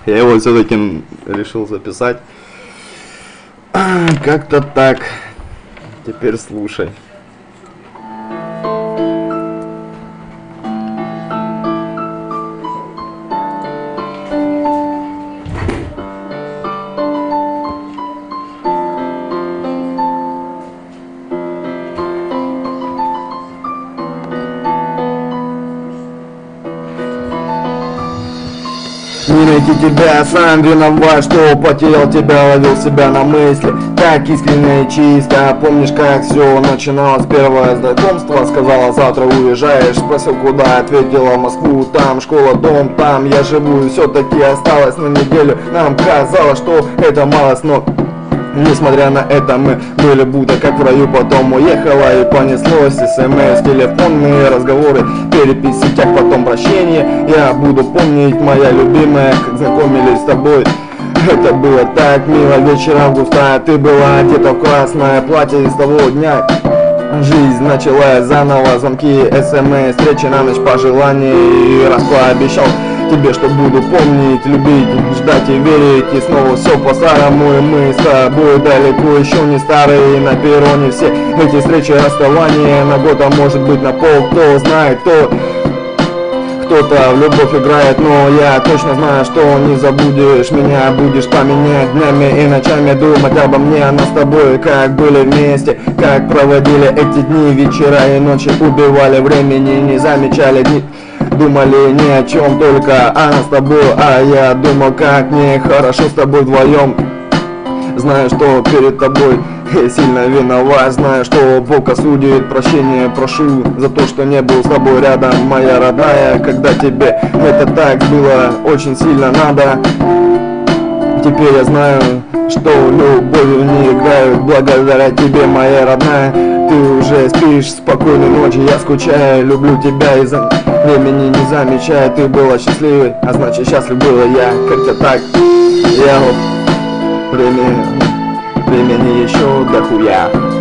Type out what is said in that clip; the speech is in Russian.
Я его все-таки решил записать. Как-то так. Теперь слушай. Не найти тебя, сам виноват, что потерял тебя, ловил себя на мысли. Так искренне и чисто. Помнишь, как все начиналось, первое знакомство? Сказала, завтра уезжаешь, спросил, куда, ответила, в Москву. Там школа, дом, там я живу, и все-таки осталось на неделю. Нам казалось, что это малость, но несмотря на это мы были будто как в раю. Потом уехала и понеслось смс, телефонные разговоры, перепись в сетях, потом прощение. Я буду помнить, моя любимая, как знакомились с тобой. Это было так мило, вечер августа, ты была одета в красное платье. И с того дня жизнь началась заново, звонки, смс, встречи на ночь, пожелания. И раз пообещал тебе, что буду помнить, любить, ждать и верить. И снова все по-старому, и мы с тобой далеко еще не старые. На перроне все эти встречи, расставания на год, а может быть на пол, кто знает, кто. Кто-то в любовь играет, но я точно знаю, что не забудешь меня. Будешь поменять днями и ночами думать обо мне. А нас с тобой как были вместе, как проводили эти дни, вечера и ночи. Убивали времени, не замечали дни, думали ни о чем, только о нас с тобой. А я думал, как мне хорошо с тобой вдвоем. Знаю, что перед тобой сильно виноват, знаю, что Бог осудит, прощения прошу за то, что не был с тобой рядом, моя родная, когда тебе это так было очень сильно надо. Теперь я знаю, что любовью не играют, благодаря тебе, моя родная. Ты уже спишь, спокойной ночи, я скучаю, люблю тебя и за времени не замечаю. Ты была счастливой, а значит счастлив был я, как-то так. Я вот времени еще дохуя.